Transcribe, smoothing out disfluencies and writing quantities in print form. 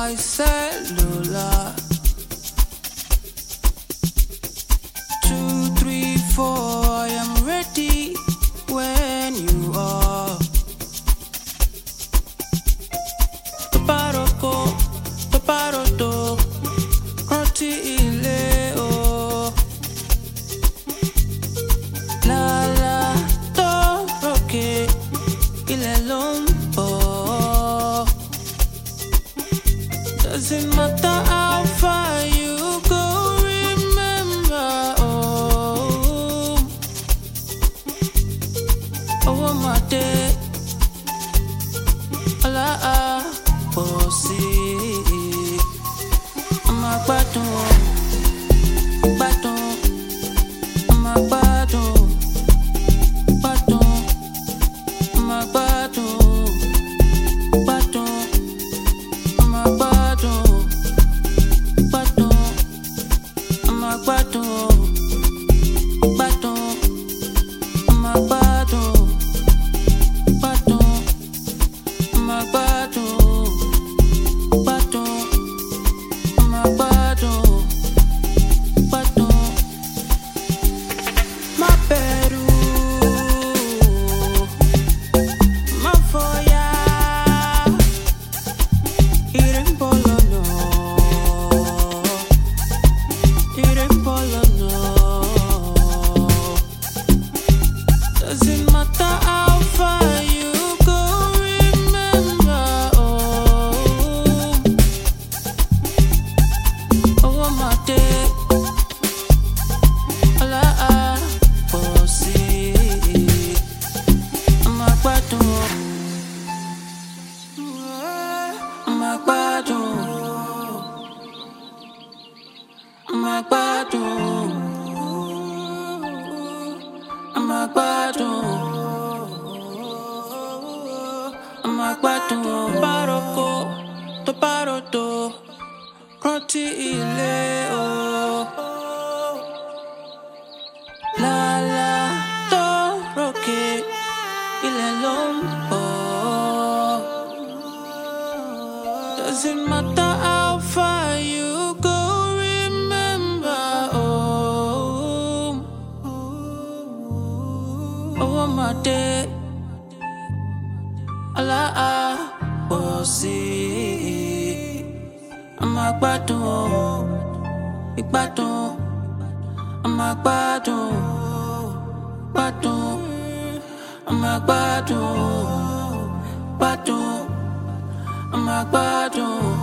my cellular. 2, 3, 4, I am ready when you are. Toparoko, toparoto, rántí ilé o. Lálá tó rókè, ilẹ̀ ló ń bọ̀. Doesn't matter how far you go, remember home. Owó máa dé, ọlá á pọ̀ sí i. Máa gbádùn, gbádùn, máa gbádùn, gbádùn, máa gbádùn, gbádùn, máa gbádùn, gbádùn, máa gbádùn, gbádùn, máa gbádùn, gbádùn, máa gbádùn, gbádùn, máa gbádùn, gbádùn. Má bẹ̀rù, má fòyà, ire ń bọ̀ lọ́nà, ire ń bọ̀ lọ́nà. Doesn't matter how far you go, remember home. Owó máa dé, ọlá á pọ̀ sí i. Máa gbádùn, máa gbádùn, máa gbádùn, máa gbádùn, máa gbádùn. Toparoko, toparoto, rántí ilé o. Lálá tó rókè, ilẹ̀ ló ń bọ̀. Doesn't matter how far you go, remember home. Owó máa dé, ọlá á pọ̀ sí i. Máa gbádùn, ìgbádùn, máa gbádùn, gbádùn, máa gbádùn, gbádùn, máa gbádùn.